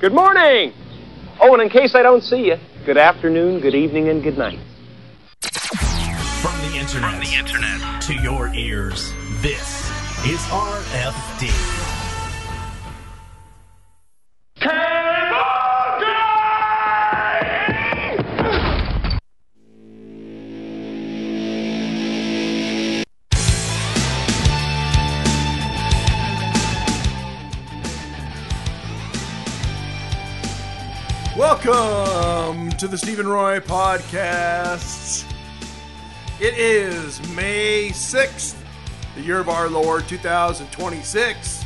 Good morning! Oh, and in case I don't see you, good afternoon, good evening, and good night. From the internet to your ears, this is RFD. Welcome to the Stephen Roy Podcast. It is May 6th, the year of our Lord 2026.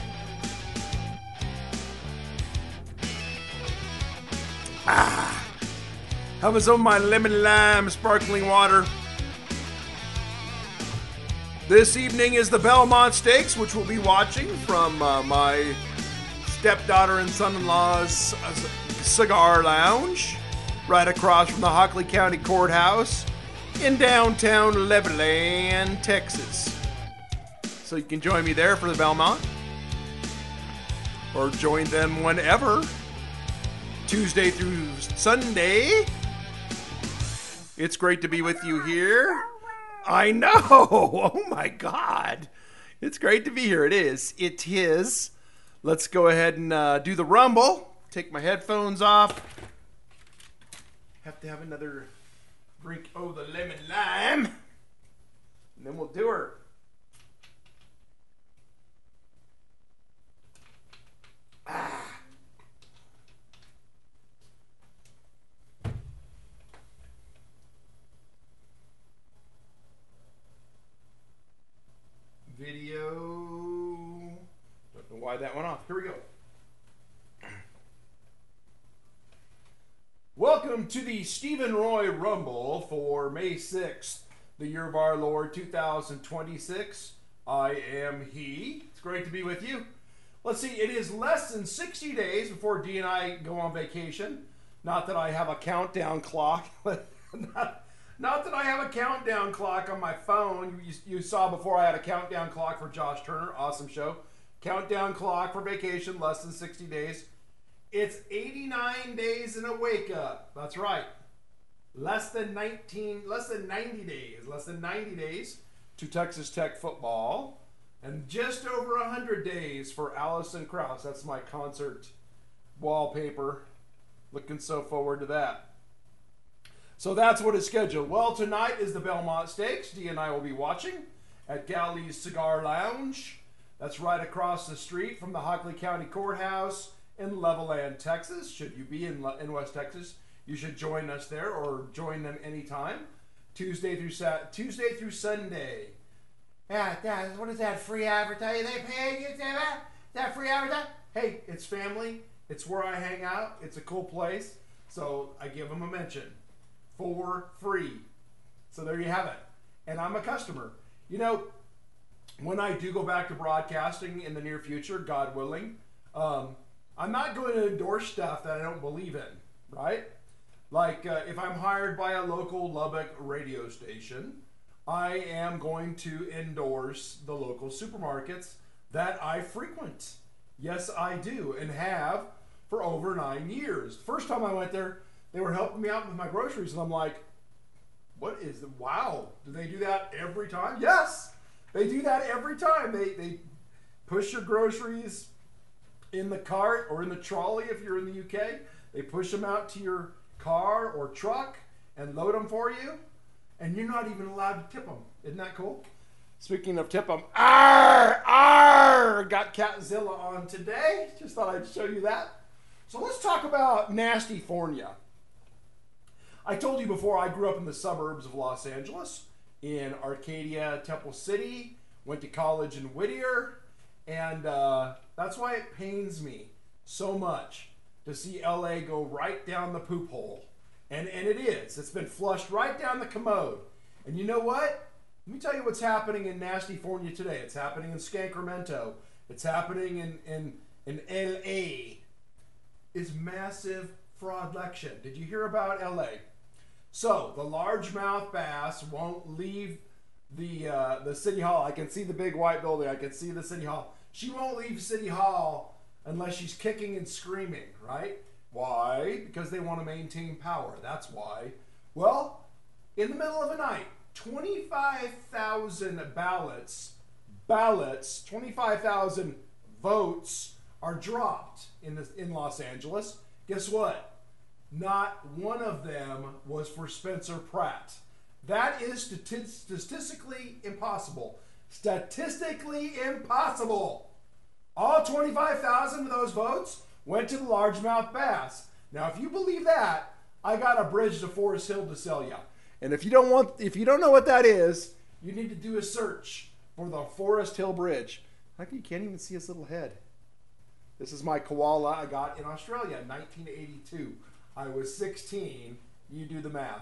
Having some of my lemon lime sparkling water. This evening is the Belmont Stakes, which we'll be watching from my stepdaughter and son-in-law's cigar lounge, right across from the Hockley County Courthouse in downtown Levelland, Texas. So you can join me there for the Belmont, or join them whenever, Tuesday through Sunday. It's great to be with you here. I know. Oh my God. It's great to be here. It is. It is. Let's go ahead and do the Rumble. Take my headphones off. Have to have another drink of the lemon lime. And then we'll do her. Video. Don't know why that went off. Here we go. Welcome to the Stephen Roy Rumble for May 6th, the year of our Lord 2026. I am he. It's great to be with you. Let's see, it is less than 60 days before Dee and I go on vacation. Not that I have a countdown clock. Not that I have a countdown clock on my phone. You saw before I had a countdown clock for Josh Turner. Awesome show. Countdown clock for vacation, less than 60 days. It's 89 days and a wake up. That's right. Less than 90 days to Texas Tech football. And just over 100 days for Allison Krauss. That's my concert wallpaper. Looking so forward to that. So that's what is scheduled. Well, tonight is the Belmont Stakes. Dee and I will be watching at Galley's Cigar Lounge. That's right across the street from the Hockley County Courthouse in Levelland, Texas. Should you be in West Texas, you should join us there or join them anytime. Tuesday through Sunday. Yeah, what is that, free advertising? They pay you that free advertising? Hey, it's family. It's where I hang out. It's a cool place. So I give them a mention for free. So there you have it. And I'm a customer. You know, when I do go back to broadcasting in the near future, God willing, I'm not going to endorse stuff that I don't believe in, right? Like if I'm hired by a local Lubbock radio station, I am going to endorse the local supermarkets that I frequent. Yes, I do, and have for over 9 years. First time I went there, they were helping me out with my groceries, and I'm like, wow, do they do that every time? Yes, they do that every time. They push your groceries in the cart or in the trolley if you're in the UK. They push them out to your car or truck and load them for you, and you're not even allowed to tip them. Isn't that cool? Speaking of tip them, got Catzilla on today. Just thought I'd show you that. So let's talk about Nastyfornia. I told you before, I grew up in the suburbs of Los Angeles, in Arcadia, Temple City, went to college in Whittier, and that's why it pains me so much to see LA go right down the poop hole. And it is. It's been flushed right down the commode. And you know what? Let me tell you what's happening in Nastyfornia today. It's happening in Sacramento. It's happening in LA. Is massive fraudlection. Did you hear about LA? So the largemouth bass won't leave the city hall. I can see the big white building. I can see the city hall. She won't leave City Hall unless she's kicking and screaming, right? Why? Because they want to maintain power. That's why. Well, in the middle of the night, 25,000 ballots, 25,000 votes are dropped in Los Angeles. Guess what? Not one of them was for Spencer Pratt. That is statistically impossible. Statistically impossible. All 25,000 of those votes went to the largemouth bass. Now, if you believe that, I got a bridge to Forest Hill to sell you. And if you don't know what that is, you need to do a search for the Forest Hill Bridge. You can't even see his little head. This is my koala I got in Australia in 1982. I was 16. You do the math.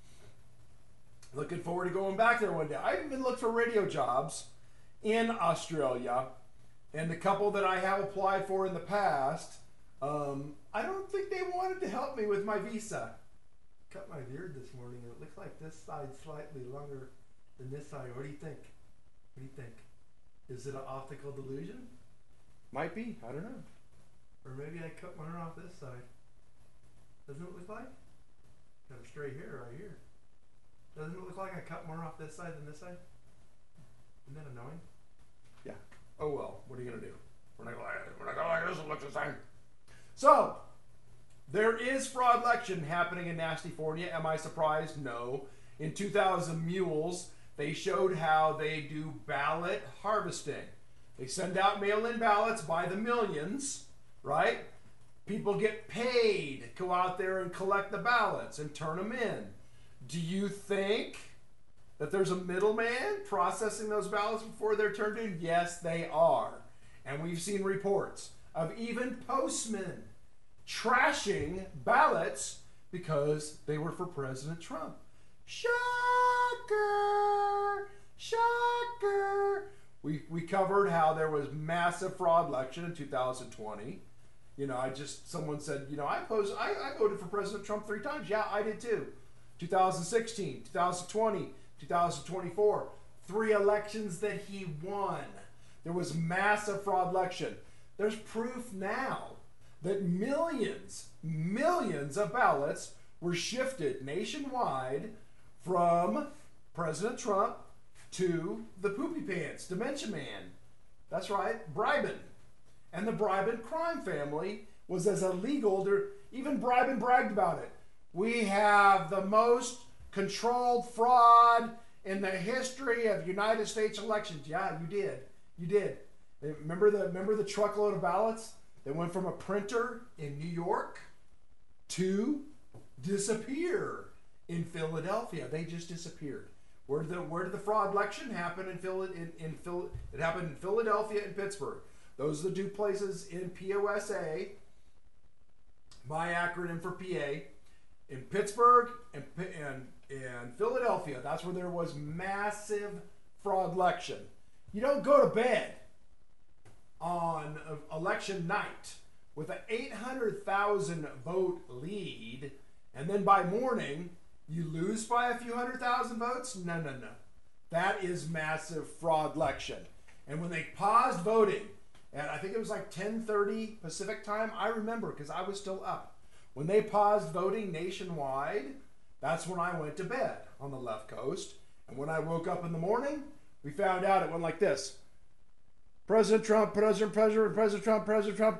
Looking forward to going back there one day. I even looked for radio jobs in Australia, and the couple that I have applied for in the past, I don't think they wanted to help me with my visa. Cut my beard this morning, and it looks like this side's slightly longer than this side. What do you think? What do you think? Is it an optical delusion? Might be. I don't know. Or maybe I cut my hair off this side. Doesn't it look like? Got a straight hair right here. Doesn't it look like I cut more off this side than this side? Isn't that annoying? Yeah. Oh well. What are you gonna do? We're not gonna like this. It looks the same. So there is fraud election happening in Nastyfornia. Am I surprised? No. In 2000 Mules, they showed how they do ballot harvesting. They send out mail-in ballots by the millions, right? People get paid to go out there and collect the ballots and turn them in. Do you think that there's a middleman processing those ballots before they're turned in? Yes, they are. And we've seen reports of even postmen trashing ballots because they were for President Trump. Shocker! Shocker! We covered how there was massive fraud election in 2020. Someone said, I voted for President Trump 3 times. Yeah, I did too. 2016, 2020, 2024. 3 elections that he won. There was massive fraud election. There's proof now that millions of ballots were shifted nationwide from President Trump to the Poopy Pants, Dementia Man. That's right, bribing. And the Bribin crime family was as illegal. Even Bribin bragged about it. We have the most controlled fraud in the history of United States elections. Yeah, you did. You did. Remember the truckload of ballots that went from a printer in New York to disappear in Philadelphia? They just disappeared. Where did the fraud election happen? It happened in Philadelphia and Pittsburgh. Those are the 2 places in POSA, my acronym for PA. In Pittsburgh and Philadelphia, that's where there was massive fraud election. You don't go to bed on election night with an 800,000 vote lead, and then by morning you lose by a few 100,000 votes. No. That is massive fraud election. And when they paused voting, and I think it was like 10:30 Pacific time, I remember because I was still up. When they paused voting nationwide, that's when I went to bed on the left coast. And when I woke up in the morning, we found out it went like this. President Trump, President Trump,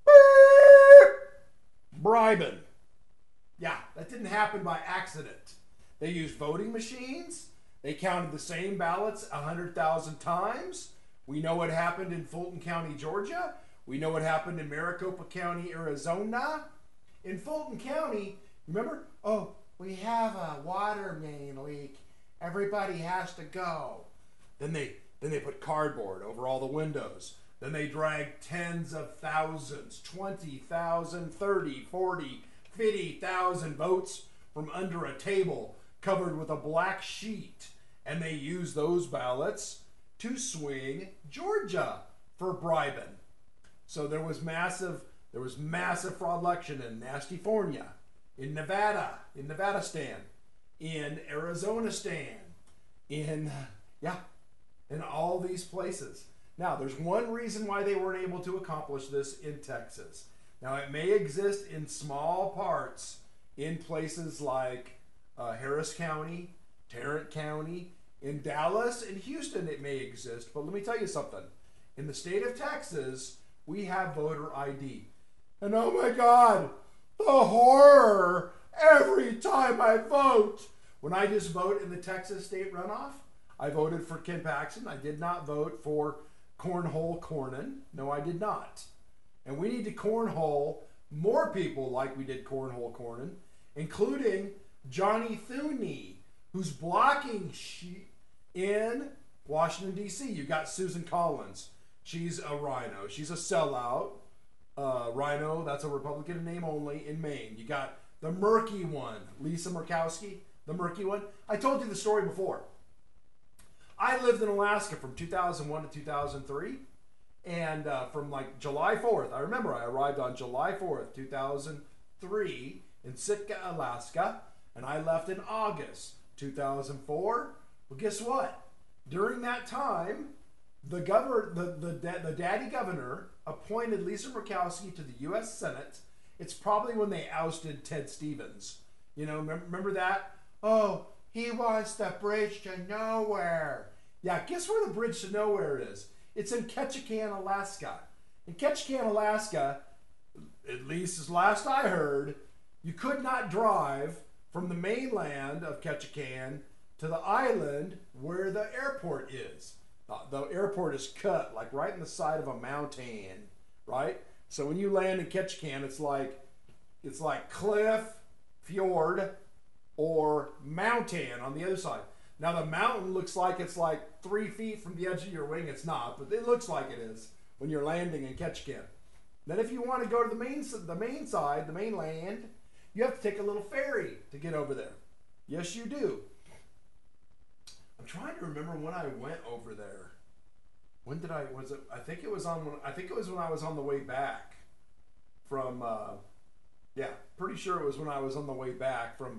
bribing. Yeah, that didn't happen by accident. They used voting machines. They counted the same ballots 100,000 times. We know what happened in Fulton County, Georgia. We know what happened in Maricopa County, Arizona. In Fulton County, remember? Oh, we have a water main leak. Everybody has to go. Then they put cardboard over all the windows. Then they dragged tens of thousands, 20,000, 30, 40, 50,000 votes from under a table covered with a black sheet. And they used those ballots to swing Georgia for bribing. So there was massive fraud election in Nastyfornia, in Nevada-stan, in Arizona-stan, in all these places. Now, there's one reason why they weren't able to accomplish this in Texas. Now, it may exist in small parts in places like Harris County, Tarrant County, in Dallas and Houston it may exist, but let me tell you something. In the state of Texas, we have voter ID. And oh my God, the horror every time I vote. When I just vote in the Texas state runoff, I voted for Ken Paxton. I did not vote for Cornhole Cornyn. No, I did not. And we need to cornhole more people like we did Cornhole Cornyn, including Johnny Thune, who's blocking in Washington, D.C. You got Susan Collins. She's a rhino. She's a sellout. Rhino, that's a Republican in name only, in Maine. You got the murky one, Lisa Murkowski, the murky one. I told you the story before. I lived in Alaska from 2001 to 2003. And from like July 4th, I remember I arrived on July 4th, 2003 in Sitka, Alaska. And I left in August 2004. Well, guess what? During that time, the daddy governor appointed Lisa Murkowski to the U.S. Senate. It's probably when they ousted Ted Stevens. You know, remember that? Oh, he wants the bridge to nowhere. Yeah, guess where the bridge to nowhere is? It's in Ketchikan, Alaska. In Ketchikan, Alaska, at least as last I heard, you could not drive from the mainland of Ketchikan to the island where the airport is. The airport is cut like right in the side of a mountain, right? So when you land in Ketchikan, it's like cliff, fjord, or mountain on the other side. Now the mountain looks like it's like 3 feet from the edge of your wing. It's not, but it looks like it is when you're landing in Ketchikan. Then if you want to go to the main side, the mainland, you have to take a little ferry to get over there. Yes, you do. I'm trying to remember when I went over there. When did I? Was it? I think it was when I was on the way back from. Yeah, pretty sure it was when I was on the way back from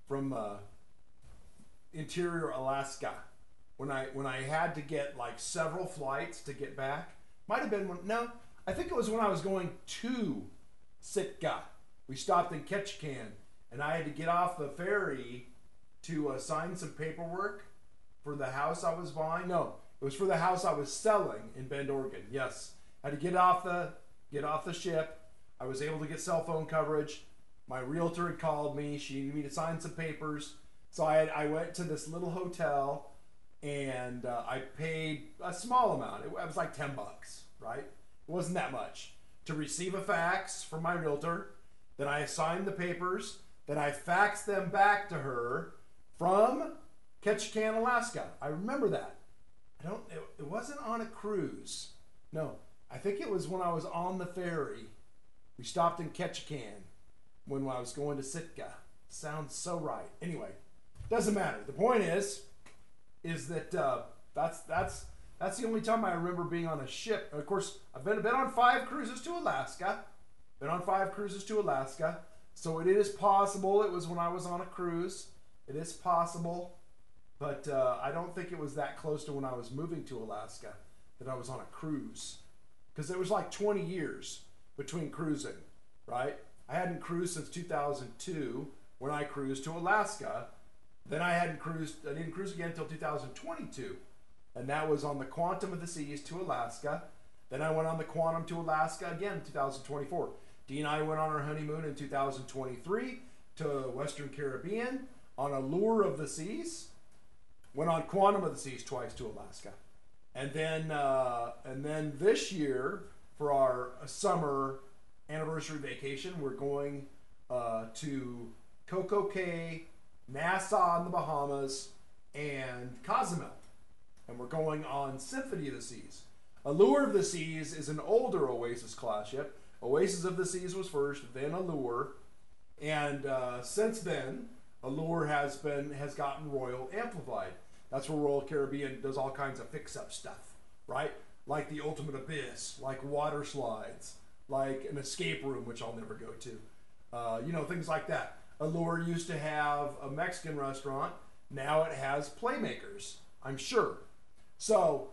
interior Alaska. When I had to get like several flights to get back. Might have been no. I think it was when I was going to Sitka. We stopped in Ketchikan, and I had to get off the ferry to sign some paperwork for the house I was buying. No, it was for the house I was selling in Bend, Oregon. Yes, I had to get off the ship. I was able to get cell phone coverage. My realtor had called me. She needed me to sign some papers. So I went to this little hotel, and I paid a small amount. It was like $10, right? It wasn't that much. To receive a fax from my realtor. Then I signed the papers. Then I faxed them back to her from Ketchikan, Alaska. I remember that. It wasn't on a cruise. No, I think it was when I was on the ferry. We stopped in Ketchikan when I was going to Sitka. Sounds so right. Anyway, doesn't matter. The point is that that's the only time I remember being on a ship. Of course, I've been on 5 cruises to Alaska. So it is possible it was when I was on a cruise. It is possible. But I don't think it was that close to when I was moving to Alaska that I was on a cruise. Because it was like 20 years between cruising, right? I hadn't cruised since 2002 when I cruised to Alaska. Then I didn't cruise again until 2022. And that was on the Quantum of the Seas to Alaska. Then I went on the Quantum to Alaska again in 2024. Dee and I went on our honeymoon in 2023 to Western Caribbean on Allure of the Seas. Went on Quantum of the Seas twice to Alaska. And then this year, for our summer anniversary vacation, we're going to Coco Cay, Nassau in the Bahamas, and Cozumel. And we're going on Symphony of the Seas. Allure of the Seas is an older Oasis class ship. Oasis of the Seas was first, then Allure. And since then, Allure has gotten Royal amplified. That's where Royal Caribbean does all kinds of fix-up stuff, right? Like the Ultimate Abyss, like water slides, like an escape room, which I'll never go to. Things like that. Allure used to have a Mexican restaurant. Now it has Playmakers, I'm sure. So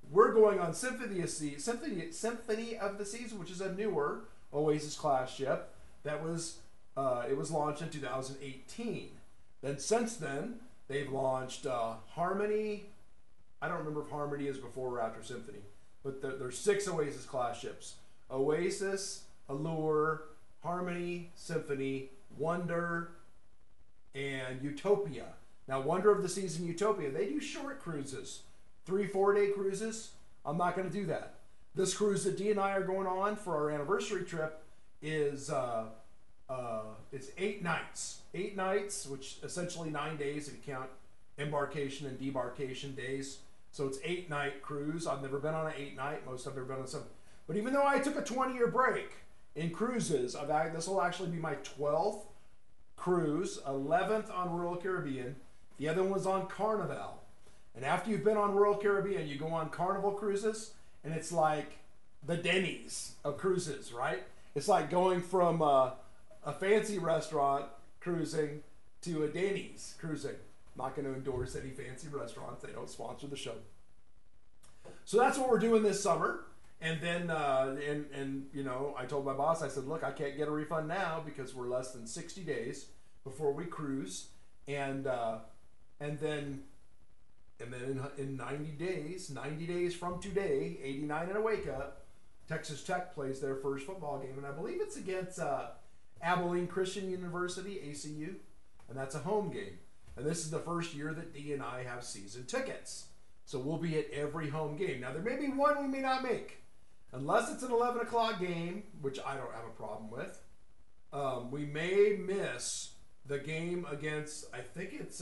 we're going on Symphony of the Seas, which is a newer Oasis class ship that was it was launched in 2018. Then since then they've launched Harmony. I don't remember if Harmony is before or after Symphony, but there's 6 Oasis class ships: Oasis, Allure, Harmony, Symphony, Wonder, and Utopia. Now, Wonder of the Seas and Utopia, they do short cruises, 3-4 day cruises. I'm not going to do that. This cruise that Dee and I are going on for our anniversary trip is it's 8 nights. 8 nights, which essentially 9 days if you count embarkation and debarkation days. So it's 8-night cruise. I've never been on an 8-night. Most I've ever been on 7. But even though I took a 20-year break in cruises, this will actually be my 12th cruise, 11th on Royal Caribbean. The other one was on Carnival. And after you've been on Royal Caribbean, you go on Carnival cruises, and it's like the Denny's of cruises, right? It's like going from a fancy restaurant cruising to a Denny's cruising. Not going to endorse any fancy restaurants. They don't sponsor the show. So that's what we're doing this summer. And then, you know, I told my boss, I said, look, I can't get a refund now because we're less than 60 days before we cruise. And then in 90 days from today, 89 and a wake up, Texas Tech plays their first football game. And I believe it's against Abilene Christian University, ACU. And that's a home game. And this is the first year that Dee and I have season tickets. So we'll be at every home game. Now, there may be one we may not make. Unless it's an 11 o'clock game, which I don't have a problem with. We may miss the game against, I think it's,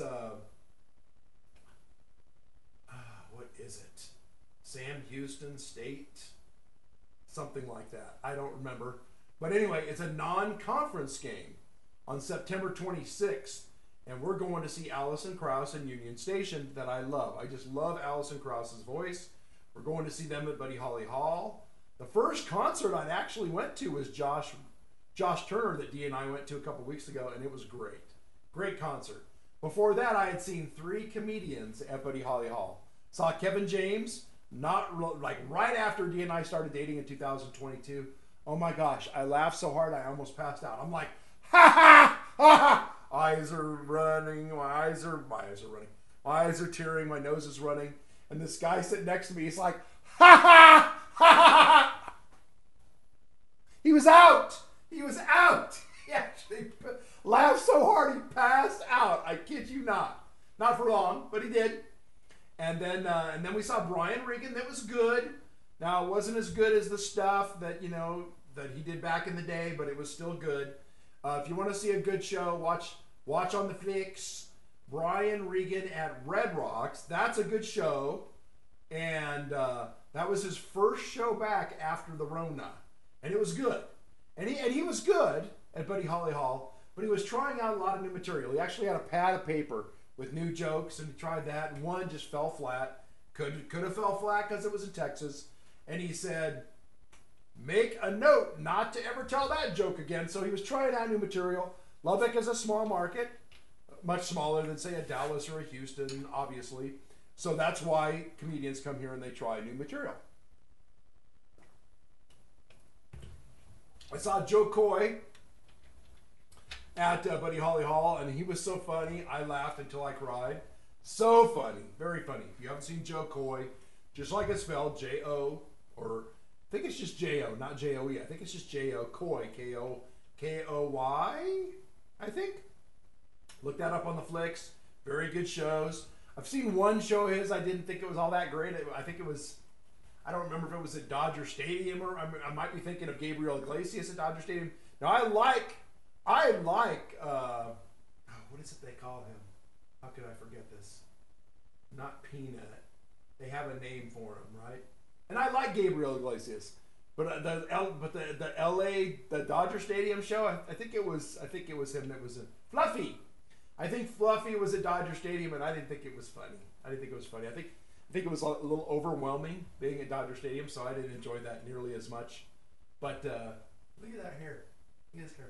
what is it? Sam Houston State? Something like that. I don't remember. But anyway, it's a non-conference game on September 26th. And we're going to see Alison Krauss in Union Station that I love. I just love Alison Krauss's voice. We're going to see them at Buddy Holly Hall. The first concert I actually went to was Josh Turner that Dee and I went to a couple weeks ago, and it was great. Great concert. Before that, I had seen 3 comedians at Buddy Holly Hall. Saw Kevin James, right after Dee and I started dating in 2022. Oh my gosh, I laughed so hard I almost passed out. I'm like, ha ha, ha ha. Eyes are running, my eyes are running. My eyes are tearing, my nose is running. And this guy sitting next to me, he's like, ha ha, ha ha. He was out. He was out. He actually laughed so hard he passed out. I kid you not. Not for long, but he did. And then we saw Brian Regan. That was good. Now, it wasn't as good as the stuff that he did back in the day, but it was still good. If you want to see a good show, watch on the flicks. Brian Regan at Red Rocks. That's a good show. And that was his first show back after the Rona. And it was good. And he was good at Buddy Holly Hall, but he was trying out a lot of new material. He actually had a pad of paper with new jokes, and he tried that, and one just fell flat. Could have fell flat because it was in Texas. And he said, make a note not to ever tell that joke again. So he was trying out new material. Lubbock is a small market, much smaller than, say, a Dallas or a Houston, obviously. So that's why comedians come here and they try new material. I saw Joe Coy at Buddy Holly Hall, and he was so funny. I laughed until I cried. So funny. Very funny. If you haven't seen Joe Coy, just like it's spelled, J-O, or I think it's just J-O, not J-O-E. I think it's just J-O, Coy, K-O-Y, I think. Look that up on the flicks. Very good shows. I've seen one show of his. I didn't think it was all that great. I think it was, I don't remember if it was at Dodger Stadium, or I might be thinking of Gabriel Iglesias at Dodger Stadium. Now, I like, what is it they call him? How could I forget this? Not Peanut. They have a name for him, right? And I like Gabriel Iglesias. But the Dodger Stadium show, I think it was him that was in Fluffy. I think Fluffy was at Dodger Stadium, and I didn't think it was funny. I think it was a little overwhelming being at Dodger Stadium, so I didn't enjoy that nearly as much. But look at that hair. Look at his hair.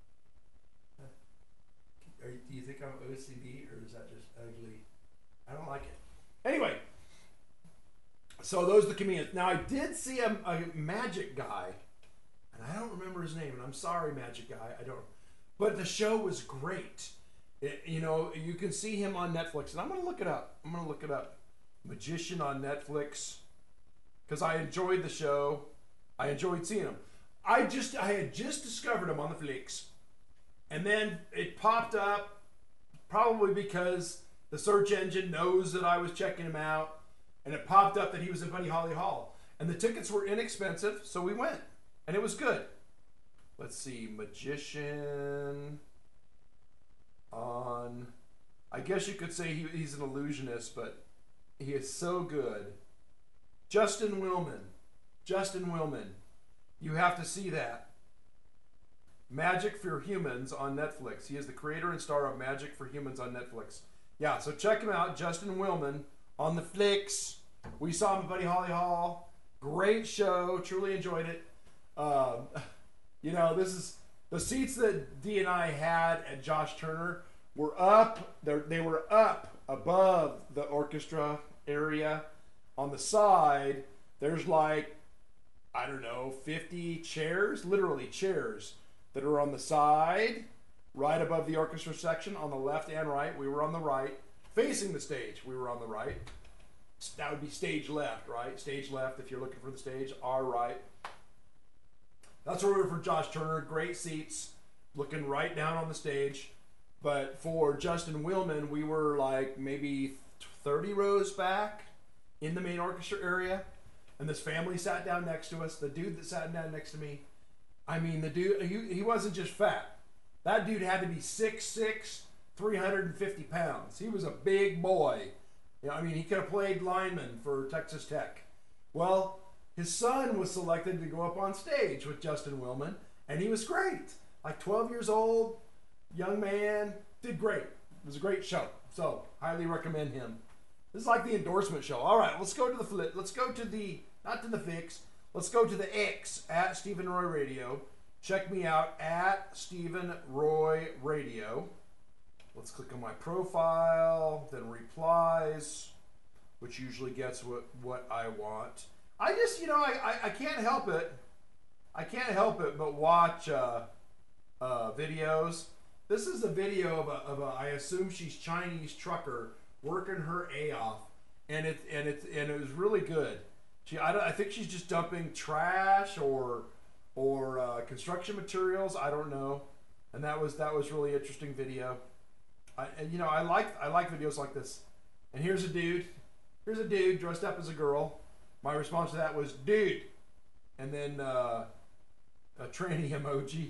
Do you think I'm OCD, or is that just ugly? I don't like it. Anyway, So those are the comedians. Now I did see a magic guy, and I don't remember his name, and I'm sorry, magic guy, I don't. But the show was great. You know, you can see him on Netflix, and I'm gonna look it up. Magician on Netflix, because I enjoyed the show. I enjoyed seeing him. I had just discovered him on the Flix, and then it popped up, probably because the search engine knows that I was checking him out. And it popped up that he was in Buddy Holly Hall. And the tickets were inexpensive, so we went. And it was good. Let's see, Magician on... I guess you could say he's an illusionist, but he is so good. Justin Willman. You have to see that. Magic for Humans on Netflix. He is the creator and star of Magic for Humans on Netflix. Yeah, so check him out, Justin Willman. On the Flix. We saw him at Buddy Holly Hall. Great show. Truly enjoyed it. You know, this is the seats that Dee and I had at Josh Turner were up. They were up above the orchestra area. On the side, there's like, I don't know, 50 chairs, literally chairs, that are on the side, right above the orchestra section, on the left and right. We were on the right. Facing the stage, we were on the right. That would be stage left, right? Stage left if you're looking for the stage. Our right. That's where we were for Josh Turner. Great seats, looking right down on the stage. But for Justin Willman, we were like maybe 30 rows back in the main orchestra area. And this family sat down next to us. The dude that sat down next to me, I mean, the dude, he wasn't just fat. That dude had to be 6'6", 350 pounds. He was a big boy. You know, I mean, he could have played lineman for Texas Tech. Well, his son was selected to go up on stage with Justin Willman, and he was great. Like 12 years old, young man, did great. It was a great show. So, highly recommend him. This is like the endorsement show. All right, let's go to the flip. Let's go to the, not to the Fix. Let's go to the X at Stephen Roy Radio. Check me out at Stephen Roy Radio. Let's click on my profile, then replies, which usually gets what I want. I just, you know, I can't help it. I can't help it but watch videos. This is a video of a I assume she's Chinese trucker working her A off, and it was really good. I think she's just dumping trash or construction materials. I don't know, and that was really interesting video. I like videos like this. And here's a dude dressed up as a girl. My response to that was dude, and then a tranny emoji.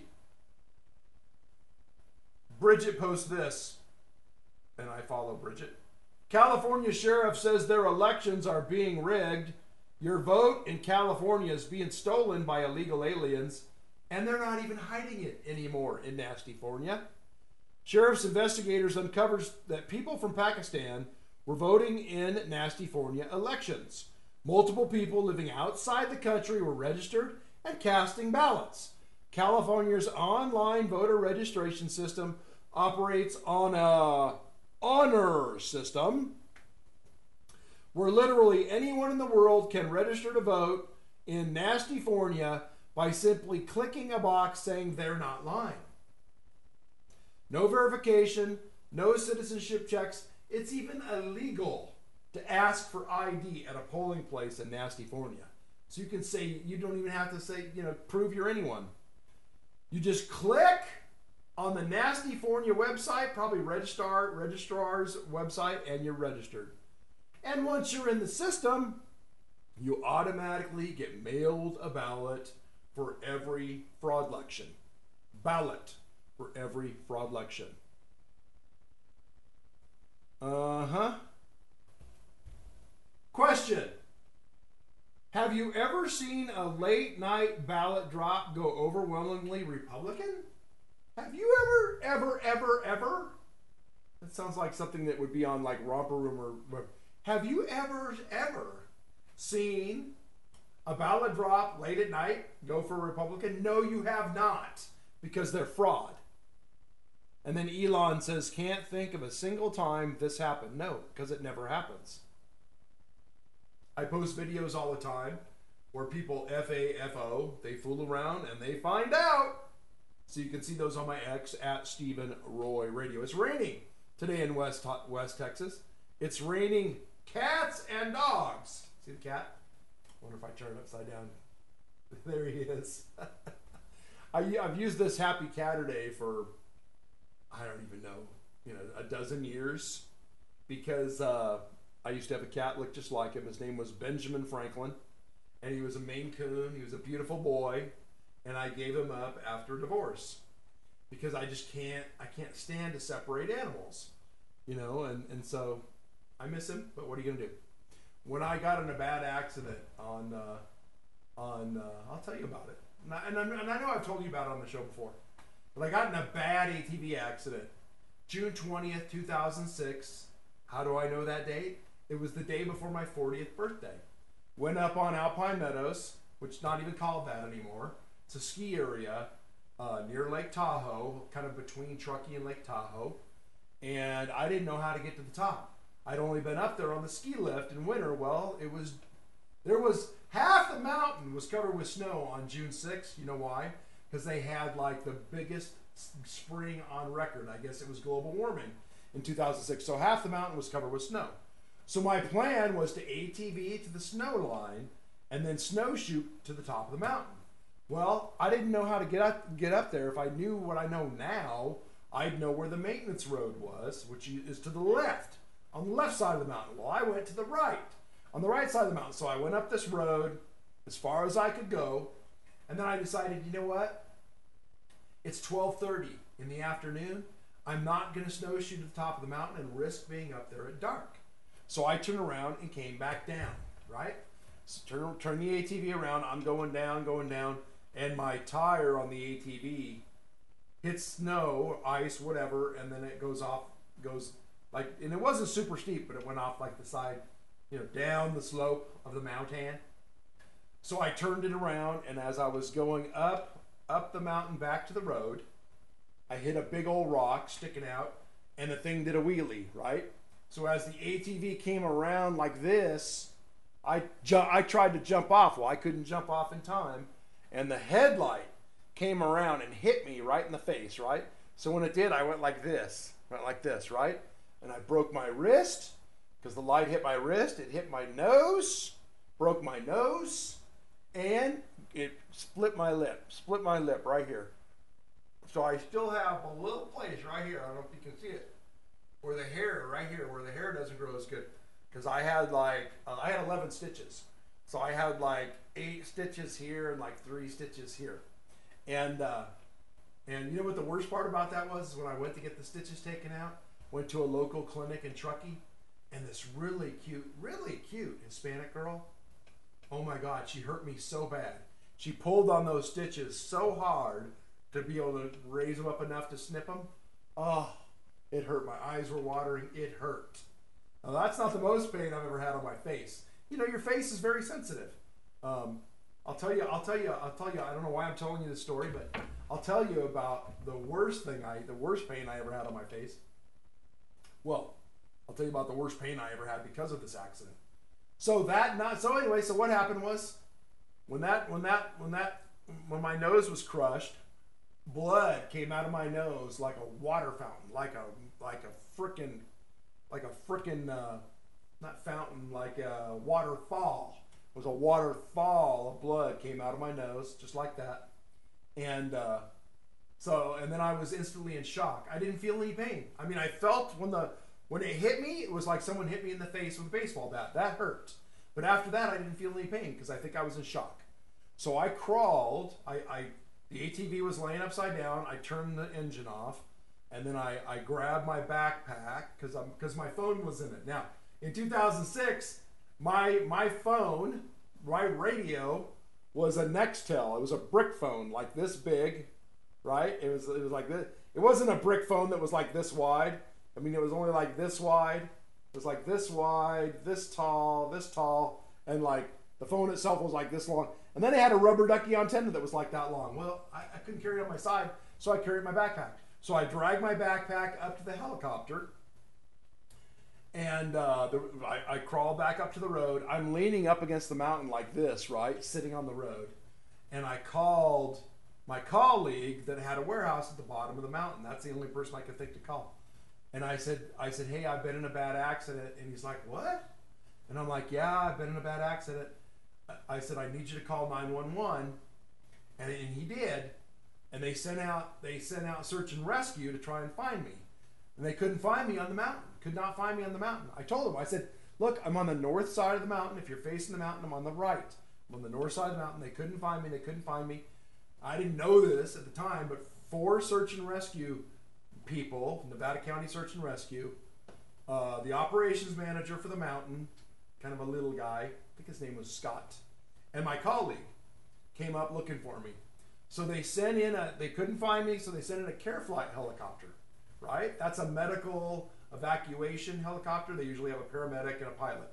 Bridget posts this, and I follow Bridget. California sheriff says their elections are being rigged. Your vote in California is being stolen by illegal aliens, and they're not even hiding it anymore in Nastyfornia. Sheriff's investigators uncovers that people from Pakistan were voting in Nastyfornia elections. Multiple people living outside the country were registered and casting ballots. California's online voter registration system operates on a honor system where literally anyone in the world can register to vote in Nastyfornia by simply clicking a box saying they're not lying. No verification, no citizenship checks. It's even illegal to ask for ID at a polling place in Nastyfornia. So you can say, you don't even have to say, prove you're anyone. You just click on the Nastyfornia website, probably registrar's website, and you're registered. And once you're in the system, you automatically get mailed a ballot for every fraud election. Ballot for every fraud election. Question. Have you ever seen a late night ballot drop go overwhelmingly Republican? Have you ever? That sounds like something that would be on like Romper Room or... Have you ever seen a ballot drop late at night go for a Republican? No, you have not, because they're fraud. And then Elon says, can't think of a single time this happened. No, because it never happens. I post videos all the time where people FAFO, they fool around and they find out. So you can see those on my X at Stephen Roy Radio. It's raining today in West Texas. It's raining cats and dogs. See the cat? Wonder if I turn it upside down. There he is. I've used this Happy Catterday for, I don't even know, a dozen years, because I used to have a cat look just like him. His name was Benjamin Franklin, and he was a Maine Coon. He was a beautiful boy, and I gave him up after divorce because I can't stand to separate animals, and so I miss him. But what are you gonna do? When I got in a bad accident on I'll tell you about it. And I know I've told you about it on the show before, but I got in a bad ATV accident, June 20th, 2006. How do I know that date? It was the day before my 40th birthday. Went up on Alpine Meadows, which is not even called that anymore. It's a ski area near Lake Tahoe, kind of between Truckee and Lake Tahoe. And I didn't know how to get to the top. I'd only been up there on the ski lift in winter. Well, there was half the mountain was covered with snow on June 6th. You know why? Because they had like the biggest spring on record. I guess it was global warming in 2006. So half the mountain was covered with snow. So my plan was to ATV to the snow line and then snowshoe to the top of the mountain. Well, I didn't know how to get up there. If I knew what I know now, I'd know where the maintenance road was, which is to the left, on the left side of the mountain. Well, I went to the right, on the right side of the mountain. So I went up this road as far as I could go, and then I decided, you know what? It's 12:30 in the afternoon. I'm not going to snowshoe to the top of the mountain and risk being up there at dark. So I turned around and came back down, right? So turn the ATV around. I'm going down, and my tire on the ATV hits snow, ice, whatever, and then it goes like, and it wasn't super steep, but it went off like the side, down the slope of the mountain. So I turned it around, and as I was going up the mountain back to the road, I hit a big old rock sticking out, and the thing did a wheelie, right? So as the ATV came around like this, I tried to jump off. Well, I couldn't jump off in time, and the headlight came around and hit me right in the face, right? So when it did, I went like this, right? And I broke my wrist because the light hit my wrist. It hit my nose, broke my nose, and it split my lip right here. So I still have a little place right here. I don't know if you can see it, where the hair doesn't grow as good, because I had 11 stitches. So I had like 8 stitches here and like 3 stitches here. And you know what the worst part about that was? When I went to get the stitches taken out, went to a local clinic in Truckee, and this really cute Hispanic girl, oh my God, she hurt me so bad. She pulled on those stitches so hard to be able to raise them up enough to snip them. Oh, it hurt. My eyes were watering. It hurt. Now that's not the most pain I've ever had on my face. Your face is very sensitive. I'll tell you, I don't know why I'm telling you this story, but I'll tell you about the worst pain I ever had on my face. Well, I'll tell you about the worst pain I ever had because of this accident. So what happened was, when my nose was crushed, blood came out of my nose like a water fountain, like a frickin' not fountain, like a waterfall. It was a waterfall of blood came out of my nose, just like that. And then I was instantly in shock. I didn't feel any pain. I mean, I felt when it hit me, it was like someone hit me in the face with a baseball bat. That hurt. But after that, I didn't feel any pain because I think I was in shock. So I crawled. The ATV was laying upside down. I turned the engine off, and then I grabbed my backpack because my phone was in it. Now, in 2006, my phone, my radio, was a Nextel. It was a brick phone, like this big, right? It was like this. It wasn't a brick phone that was like this wide. I mean, it was only like this wide. It was like this wide, this tall, and like the phone itself was like this long. And then it had a rubber ducky antenna that was like that long. Well, I couldn't carry it on my side, so I carried my backpack. So I dragged my backpack up to the helicopter, And I crawled back up to the road. I'm leaning up against the mountain like this, right? Sitting on the road. And I called my colleague that had a warehouse at the bottom of the mountain. That's the only person I could think to call. And I said, hey, I've been in a bad accident. And he's like, what? And I'm like, yeah, I've been in a bad accident. I said, I need you to call 911. And he did. And they sent out search and rescue to try and find me. And they couldn't find me on the mountain. Could not find me on the mountain. I told them, I said, look, I'm on the north side of the mountain. If you're facing the mountain, I'm on the right. I'm on the north side of the mountain. They couldn't find me. I didn't know this at the time, but 4 search and rescue people, Nevada County Search and Rescue, the operations manager for the mountain, kind of a little guy, I think his name was Scott, and my colleague came up looking for me. So they sent in they couldn't find me, so they sent in a care flight helicopter, right? That's a medical evacuation helicopter. They usually have a paramedic and a pilot.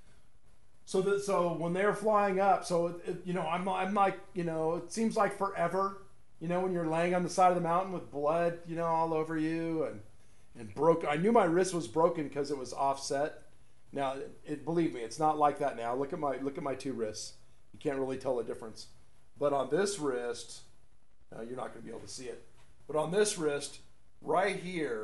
So when they're flying up, I'm like, it seems like forever, when you're laying on the side of the mountain with blood, all over you and broke. I knew my wrist was broken because it was offset. Now, believe me, it's not like that now. Look at my 2 wrists. You can't really tell the difference. But on this wrist, you're not going to be able to see it. But on this wrist, right here,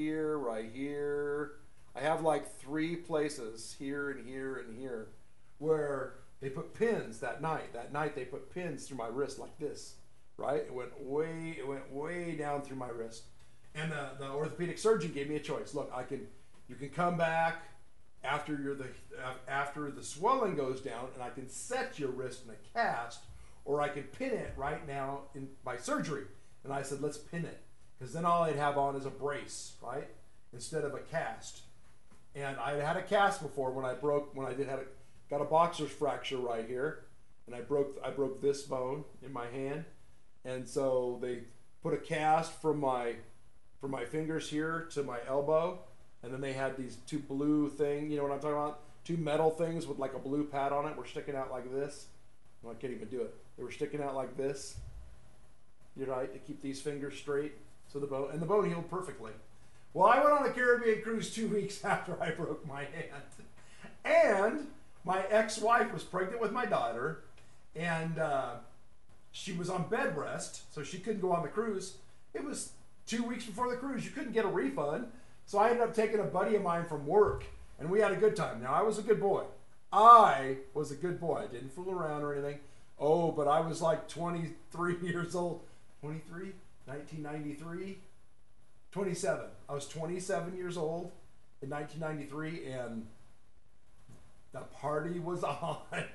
I have like 3 places here and here and here where they put pins that night. That night they put pins through my wrist like this, right? It went way down through my wrist. And the orthopedic surgeon gave me a choice. Look, you can come back after the swelling goes down, and I can set your wrist in a cast, or I can pin it right now by surgery. And I said, let's pin it, because then all I'd have on is a brace, right, instead of a cast. And I had a cast before got a boxer's fracture right here, and I broke this bone in my hand, and so they put a cast from my fingers here to my elbow. And then they had these 2 blue things, you know what I'm talking about? 2 metal things with like a blue pad on it were sticking out like this. Well, I can't even do it. They were sticking out like this. You're right, to keep these fingers straight. So the bone healed perfectly. Well, I went on a Caribbean cruise 2 weeks after I broke my hand. And my ex-wife was pregnant with my daughter. And she was on bed rest, so she couldn't go on the cruise. It was 2 weeks before the cruise. You couldn't get a refund. So I ended up taking a buddy of mine from work, and we had a good time. Now, I was a good boy. I didn't fool around or anything. Oh, but I was like 23 years old. 23? 1993? 27. I was 27 years old in 1993, and the party was on.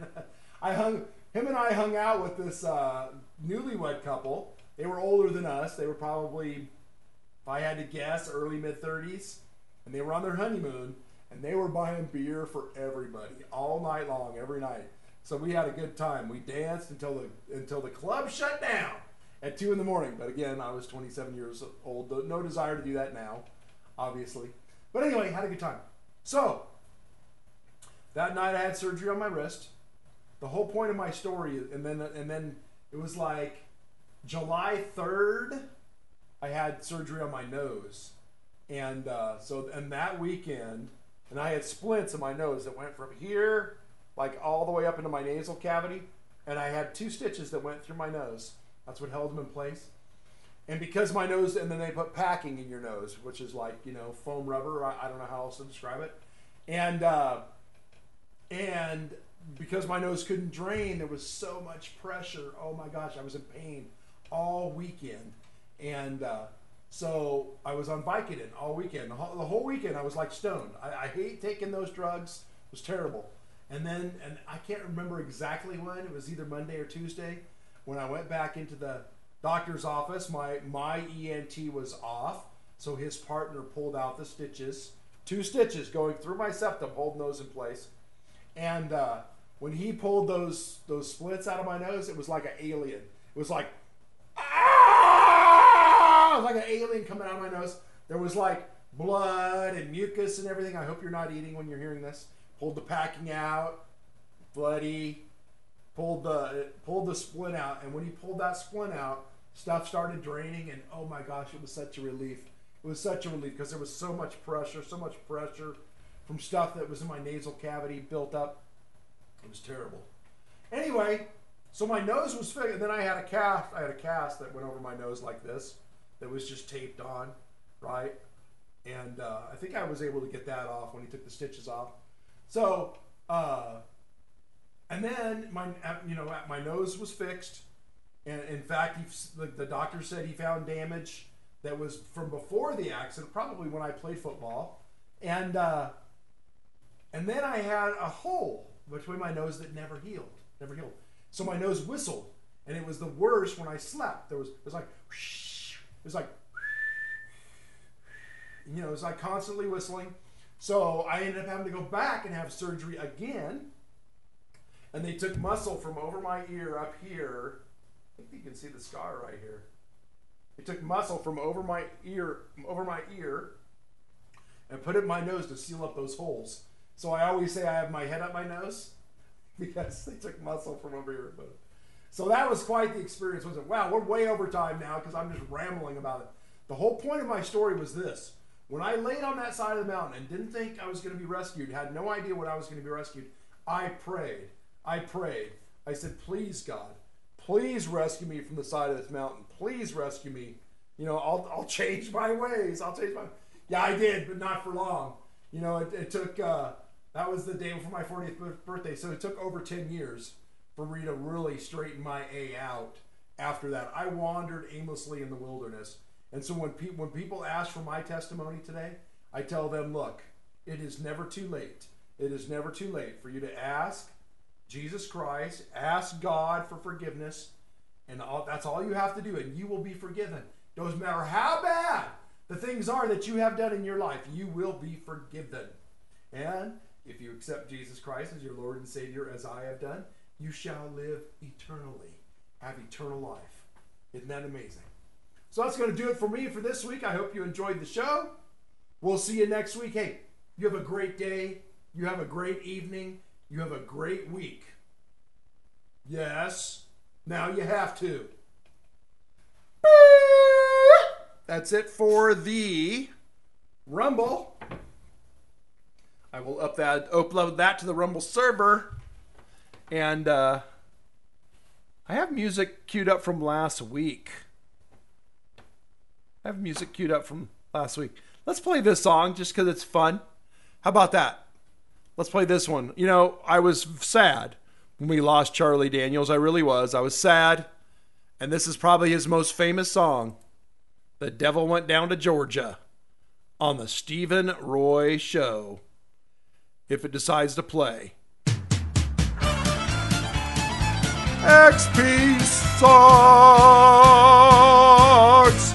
Him and I hung out with this newlywed couple. They were older than us. They were probably, if I had to guess, early mid-30s, and they were on their honeymoon, and they were buying beer for everybody all night long, every night. So we had a good time. We danced until the club shut down at 2 in the morning. But again, I was 27 years old. No desire to do that now, obviously. But anyway, had a good time. So that night I had surgery on my wrist. The whole point of my story, and then it was like July 3rd. I had surgery on my nose, and that weekend, and I had splints in my nose that went from here, like all the way up into my nasal cavity, and I had 2 stitches that went through my nose. That's what held them in place. And because my nose, and then they put packing in your nose, which is like, foam rubber. I don't know how else to describe it. And because my nose couldn't drain, there was so much pressure. Oh my gosh, I was in pain all weekend. And so I was on Vicodin all weekend. The whole weekend I was like stoned. I hate taking those drugs. It was terrible. And I can't remember exactly when. It was either Monday or Tuesday. When I went back into the doctor's office, my ENT was off. So his partner pulled out the stitches. 2 stitches going through my septum, holding those in place. And when he pulled those splits out of my nose, it was like an alien. It was like, it was like an alien coming out of my nose. There was like blood and mucus and everything. I hope you're not eating when you're hearing this. Pulled the packing out, bloody. Pulled the splint out, and when he pulled that splint out, stuff started draining, and oh my gosh, it was such a relief. It was such a relief because there was so much pressure from stuff that was in my nasal cavity built up. It was terrible. Anyway, so my nose was fixed, and then I had a cast. I had a cast that went over my nose like this, that was just taped on, right? And I think I was able to get that off when he took the stitches off. So, and then my nose was fixed, and in fact, the doctor said he found damage that was from before the accident, probably when I played football, and then I had a hole between my nose that never healed. So my nose whistled, and it was the worst when I slept. It was like constantly whistling. So I ended up having to go back and have surgery again, and they took muscle from over my ear up here. I think you can see the scar right here. They took muscle from over my ear, and put it in my nose to seal up those holes. So I always say I have my head up my nose, because they took muscle from over here. So that was quite the experience, wasn't it? Wow, we're way over time now because I'm just rambling about it. The whole point of my story was this. When I laid on that side of the mountain and didn't think I was going to be rescued, had no idea when I was going to be rescued, I prayed. I said, please, God, please rescue me from the side of this mountain. Please rescue me. I'll change my ways. Yeah, I did, but not for long. It took... that was the day before my 40th birthday, so it took over 10 years for me to really straighten my A out after that. I wandered aimlessly in the wilderness. And so when people ask for my testimony today, I tell them, look, it is never too late. It is never too late for you to ask Jesus Christ, ask God for forgiveness, and that's all you have to do, and you will be forgiven. Doesn't matter how bad the things are that you have done in your life, you will be forgiven. And if you accept Jesus Christ as your Lord and Savior, as I have done, you shall live eternally, have eternal life. Isn't that amazing? So that's going to do it for me for this week. I hope you enjoyed the show. We'll see you next week. Hey, you have a great day. You have a great evening. You have a great week. Yes, now you have to. That's it for the Rumble. I will upload that to the Rumble server. And I have music queued up from last week. Let's play this song just because it's fun. How about that? Let's play this one. I was sad when we lost Charlie Daniels. I really was. I was sad. And this is probably his most famous song. The Devil Went Down to Georgia on the Stephen Roy Show. If it decides to play. XP Songs.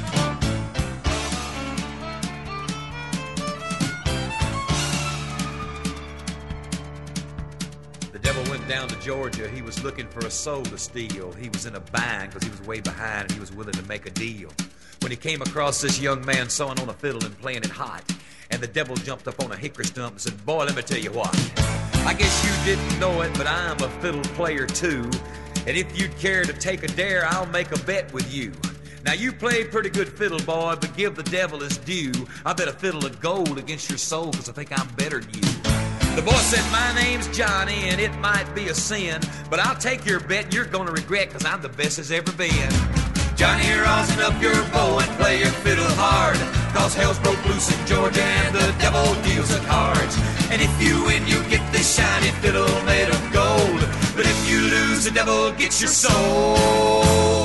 The devil went down to Georgia. He was looking for a soul to steal. He was in a bind because he was way behind and he was willing to make a deal. When he came across this young man sewing on a fiddle and playing it hot, and the devil jumped up on a hickory stump and said, boy, let me tell you what. I guess you didn't know it, but I'm a fiddle player too. And if you'd care to take a dare, I'll make a bet with you. Now you play pretty good fiddle, boy, but give the devil his due. I bet a fiddle of gold against your soul, because I think I'm better than you. The boy said, my name's Johnny, and it might be a sin, but I'll take your bet and you're gonna regret, because I'm the best as ever been. Johnny, rosin up your bow and play your fiddle hard, cause hell's broke loose in Georgia and the devil deals the cards. And if you win, you get this shiny fiddle made of gold, but if you lose, the devil gets your soul.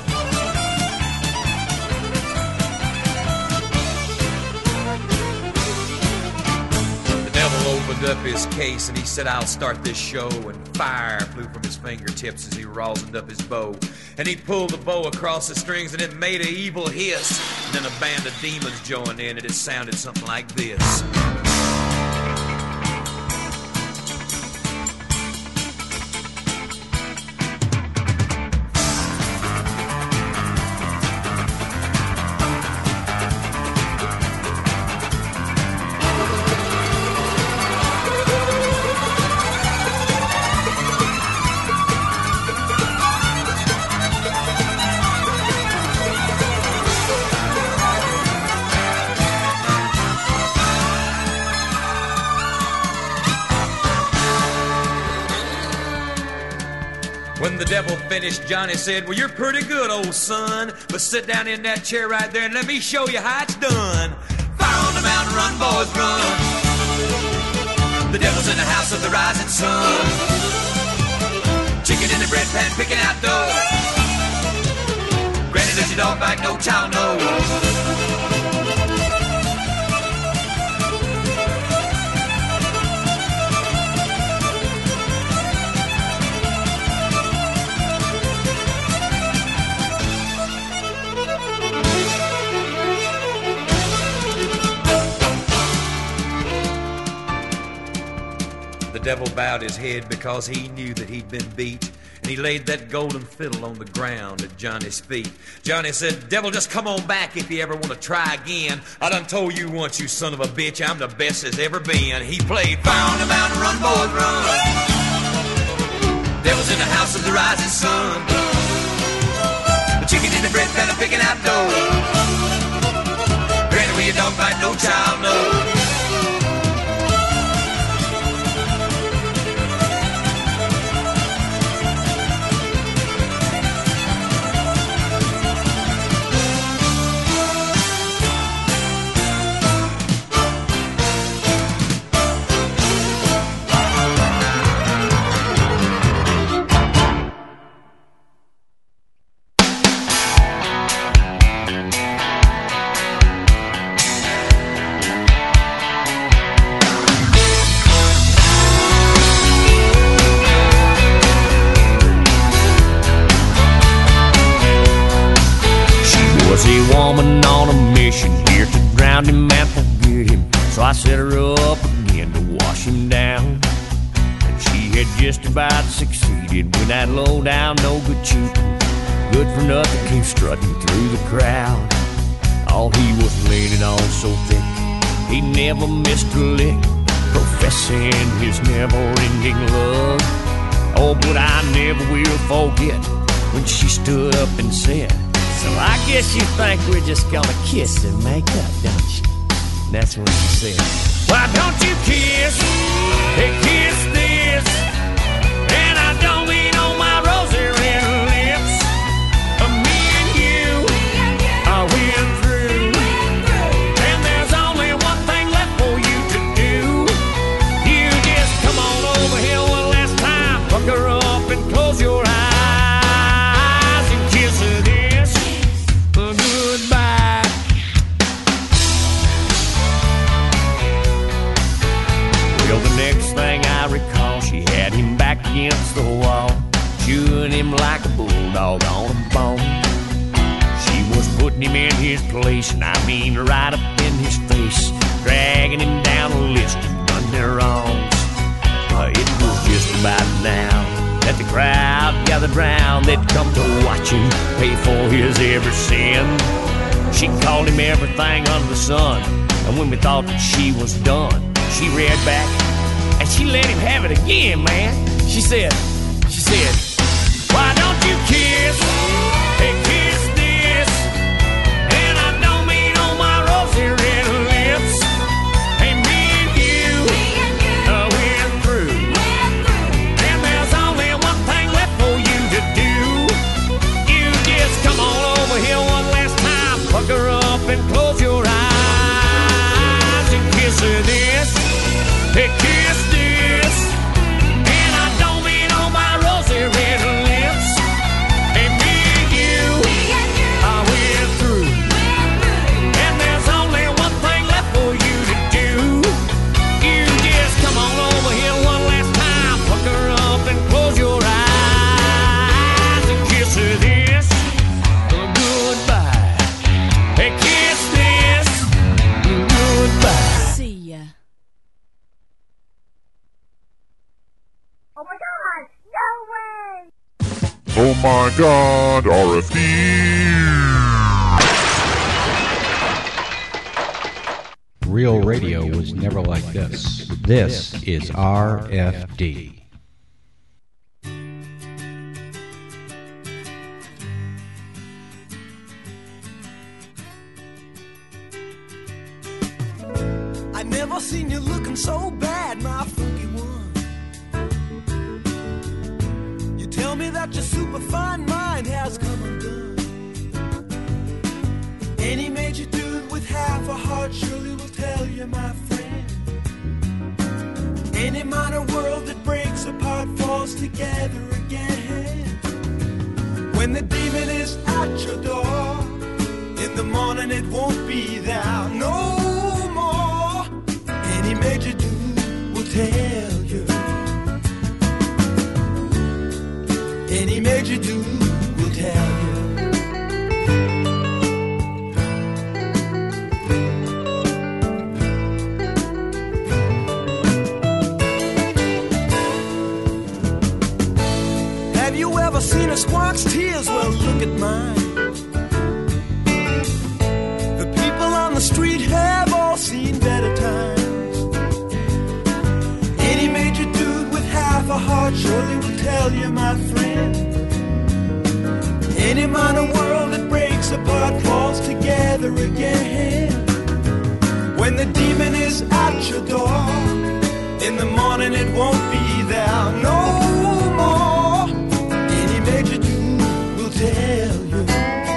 The devil opened up his case and he said, I'll start this show, and fire flew from his fingertips as he rosined up his bow. And he pulled the bow across the strings and it made an evil hiss. And then a band of demons joined in and it sounded something like this. the devil finished, Johnny said, well, you're pretty good, old son, but sit down in that chair right there and let me show you how it's done. Fire on the mountain, run, boys, run. The devil's in the house of the rising sun. Chicken in the bread pan, picking out dough. Granny, does your dog bite? No child knows. The devil bowed his head because he knew that he'd been beat, and he laid that golden fiddle on the ground at Johnny's feet. Johnny said, devil, just come on back if you ever want to try again. I done told you once, you son of a bitch, I'm the best there's ever been. He played Fire on the Mountain, run, boys, run. Devil's in the house of the rising sun. The chicken in the bread pan are picking out dough. Granny, where your dog bite, no child knows. Woman on a mission here to drown him and forget him. So I set her up again to wash him down. And she had just about succeeded when that low down, no good cheating, good for nothing came strutting through the crowd. All he was leaning on so thick, he never missed a lick, professing his never-ending love. Oh, but I never will forget when she stood up and said, so I guess you think we're just gonna kiss and make up, don't you? And that's what she said. Why don't you kiss? Hey, kiss this. And I don't mean on my rosy red lips. Me and you are win through. And there's only one thing left for you to do. You just come on over here one last time, pucker up and close your eyes and kiss her this. Goodbye. Well, the next thing I recall, she had him back against the wall, chewing him like a bulldog on a bone. She was putting him in his place, and I mean right up in his face, dragging him down a list of done their wrongs. It was just about now that the crowd gathered round. They'd come to watch him pay for his every sin. She called him everything under the sun, and when we thought that she was done, she reared back and she let him have it again, man. She said, why don't you kiss? Hey, kiss this. And I don't mean on my rosy red lips. Hey, me and you went through. And there's only one thing left for you to do. You just come on over here one last time, pucker up and close your eyes and kiss her this. Hey, kiss this. And I don't mean on my rosy red lips. Hey, me and you I went through. And there's only one thing left for you to do. You just come on over here one last time, pucker up and close your eyes and kiss her this. Goodbye. Hey, kiss this. Goodbye. See ya. Oh my God! No way! Oh my God, RFD! Real radio was never like this. This is RFD. I never seen you looking so bad, my funky one. You tell tell me that your superfine mind has come undone. Any major dude with half a heart surely will tell you, my friend. Any minor world that breaks apart falls together again. When the demon is at your door, in the morning it won't be there no more. Any major dude will tell you. Any major dude will tell you. Have you ever seen a squawk's tears? Well, look at mine. The people on the street have all seen better times. Any major dude with half a heart surely will tell you, my friend. Any minor world that breaks apart falls together again. When the demon is at your door, in the morning it won't be there no more. Any major dude will tell you.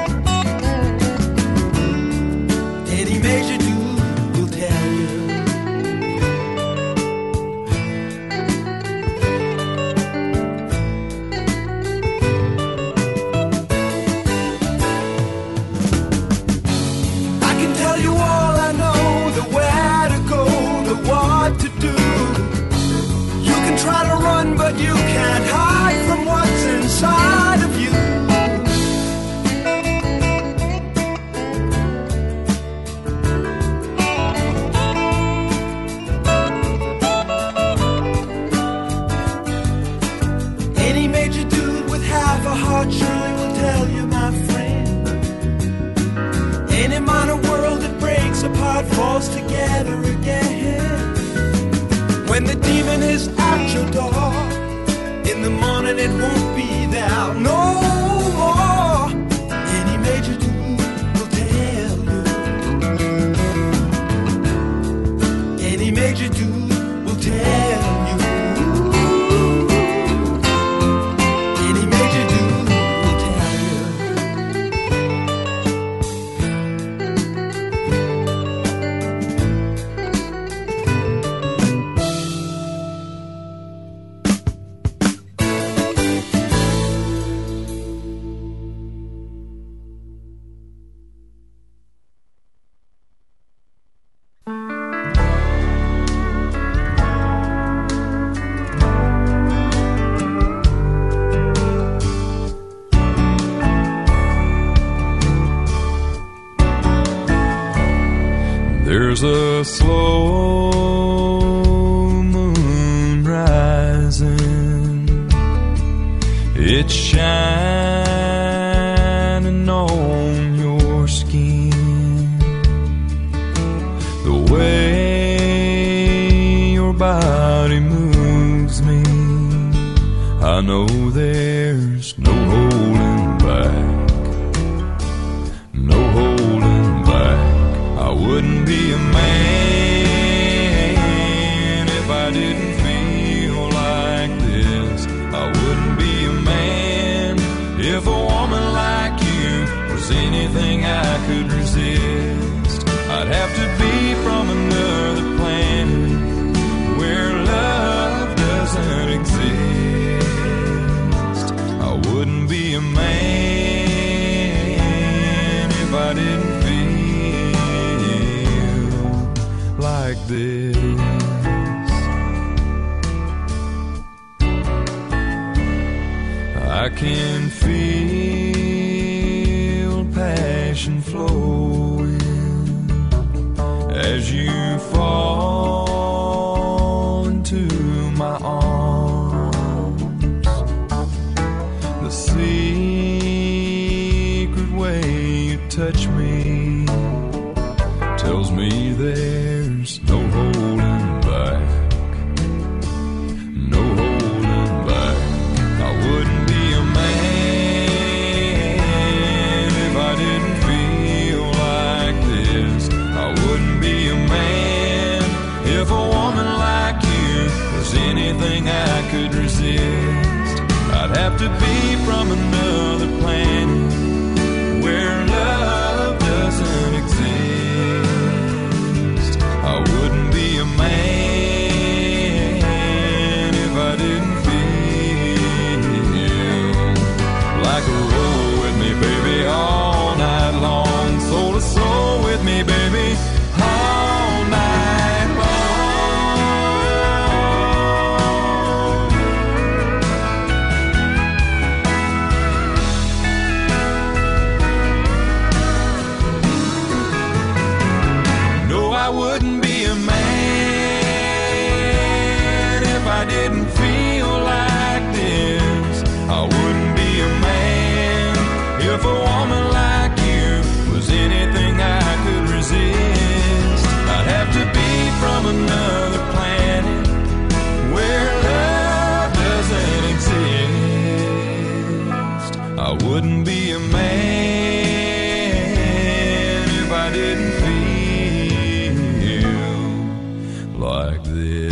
Any major dude will tell you. I can tell you all I know, the where to go, the what to do. You can try to run, but you can't hide from what's inside of you. Any major dude with half a heart surely will tell you, my friend. Any minor world that breaks apart falls together again. When the demon is at your door, in the morning it won't be there no more. Any major dude will tell you. Any major dude will tell you. Any major dude will tell you. There's a slow moon rising. It's shining on your skin. The way your body moves me, I know there's no holding back. No holding back. I wouldn't be a man if I didn't feel like this. I wouldn't be a man if a woman like you was anything I could resist. I'd have to be from another planet where love doesn't exist. I wouldn't be a man if I didn't like this. I can feel passion flowing as you fall into my arms. The secret way you touch me tells me there's no holding back. No holding back. I wouldn't be a man if I didn't feel like this. I wouldn't be a man if a woman like you was anything I could resist. I'd have to be didn't feel like this.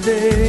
say